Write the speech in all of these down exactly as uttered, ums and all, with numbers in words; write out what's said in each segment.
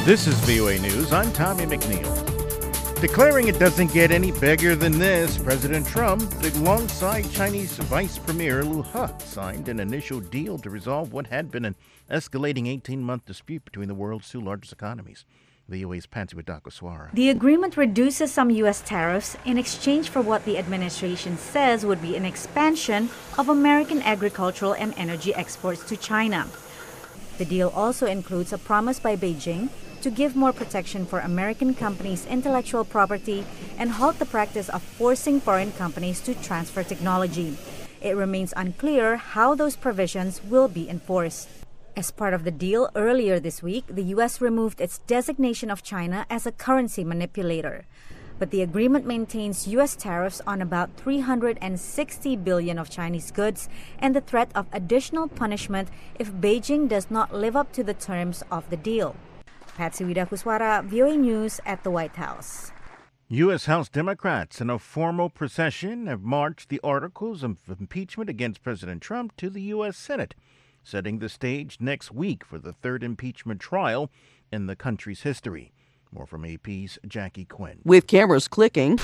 This is V O A News. I'm Tommy McNeil. Declaring it doesn't get any bigger than this, President Trump, alongside Chinese Vice Premier Liu He, signed an initial deal to resolve what had been an escalating eighteen-month dispute between the world's two largest economies. V O A's Patsy Widakuswara. The agreement reduces some U S tariffs in exchange for what the administration says would be an expansion of American agricultural and energy exports to China. The deal also includes a promise by Beijing to give more protection for American companies' intellectual property and halt the practice of forcing foreign companies to transfer technology. It remains unclear how those provisions will be enforced. As part of the deal, earlier this week, the U S removed its designation of China as a currency manipulator. But the agreement maintains U S tariffs on about three hundred sixty billion dollars of Chinese goods and the threat of additional punishment if Beijing does not live up to the terms of the deal. Patsy Widakuswara, V O A News at the White House. U S. House Democrats in a formal procession have marched the articles of impeachment against President Trump to the U S. Senate, setting the stage next week for the third impeachment trial in the country's history. More from A P's Jackie Quinn. With cameras clicking,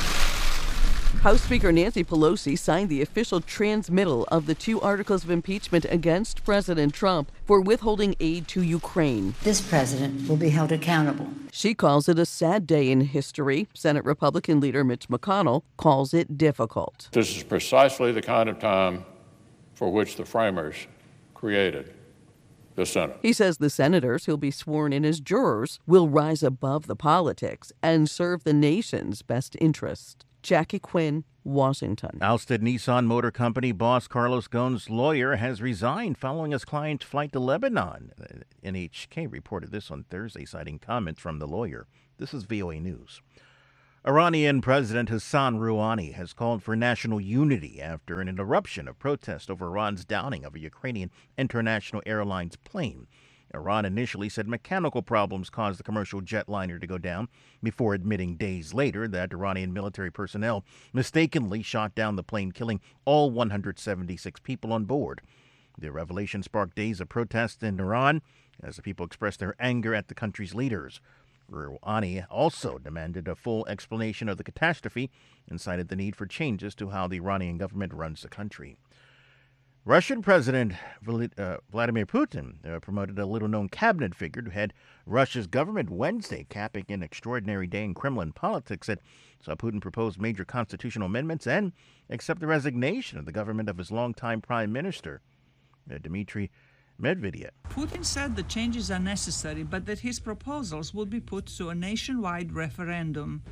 House Speaker Nancy Pelosi signed the official transmittal of the two articles of impeachment against President Trump for withholding aid to Ukraine. This president will be held accountable. She calls it a sad day in history. Senate Republican leader Mitch McConnell calls it difficult. This is precisely the kind of time for which the framers created the Senate. He says the senators who'll be sworn in as jurors will rise above the politics and serve the nation's best interest. Jackie Quinn, Washington. Ousted Nissan Motor Company boss Carlos Ghosn's lawyer has resigned following his client's flight to Lebanon. N H K reported this on Thursday, citing comments from the lawyer. This is V O A News. Iranian President Hassan Rouhani has called for national unity after an eruption of protest over Iran's downing of a Ukrainian International Airlines plane. Iran initially said mechanical problems caused the commercial jetliner to go down, before admitting days later that Iranian military personnel mistakenly shot down the plane, killing all one hundred seventy-six people on board. The revelation sparked days of protests in Iran as the people expressed their anger at the country's leaders. Rouhani also demanded a full explanation of the catastrophe and cited the need for changes to how the Iranian government runs the country. Russian President Vladimir Putin uh, promoted a little-known cabinet figure to head Russia's government Wednesday, capping an extraordinary day in Kremlin politics that saw Putin propose major constitutional amendments and accept the resignation of the government of his longtime prime minister, uh, Dmitry Medvedev. Putin said the changes are necessary, but that his proposals will be put to a nationwide referendum.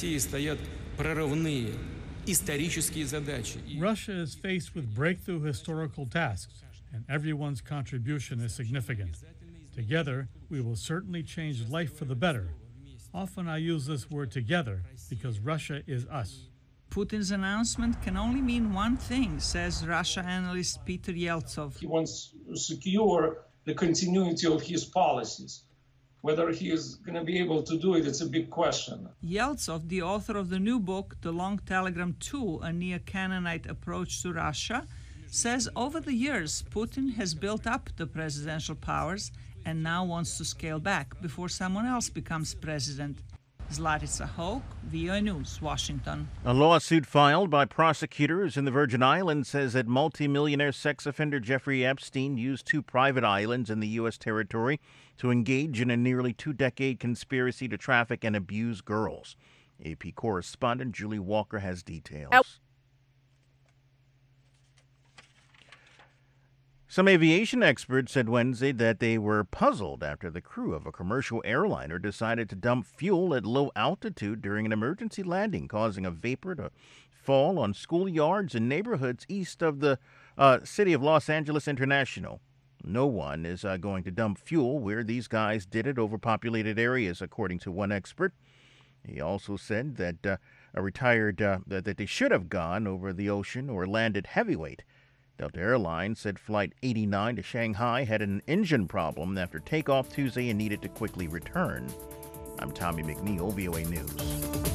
Russia is faced with breakthrough historical tasks, and everyone's contribution is significant. Together, we will certainly change life for the better. Often I use this word together because Russia is us. Putin's announcement can only mean one thing, says Russia analyst Peter Yeltsov. He wants to secure the continuity of his policies. Whether he is going to be able to do it, it's a big question. Yeltsov, the author of the new book, The Long Telegram two, A Neo-Canaanite Approach to Russia, says over the years, Putin has built up the presidential powers and now wants to scale back before someone else becomes president. Zlatitsa Hoke, V O A News, Washington. A lawsuit filed by prosecutors in the Virgin Islands says that multimillionaire sex offender Jeffrey Epstein used two private islands in the U S territory to engage in a nearly two-decade conspiracy to traffic and abuse girls. A P correspondent Julie Walker has details. Ow. Some aviation experts said Wednesday that they were puzzled after the crew of a commercial airliner decided to dump fuel at low altitude during an emergency landing, causing a vapor to fall on schoolyards and neighborhoods east of the uh, city of Los Angeles International. No one is uh, going to dump fuel where these guys did it over populated areas, according to one expert. He also said that uh, a retired uh, that they should have gone over the ocean or landed heavyweight. Delta Airlines said Flight eighty-nine to Shanghai had an engine problem after takeoff Tuesday and needed to quickly return. I'm Tommy McNeil, V O A News.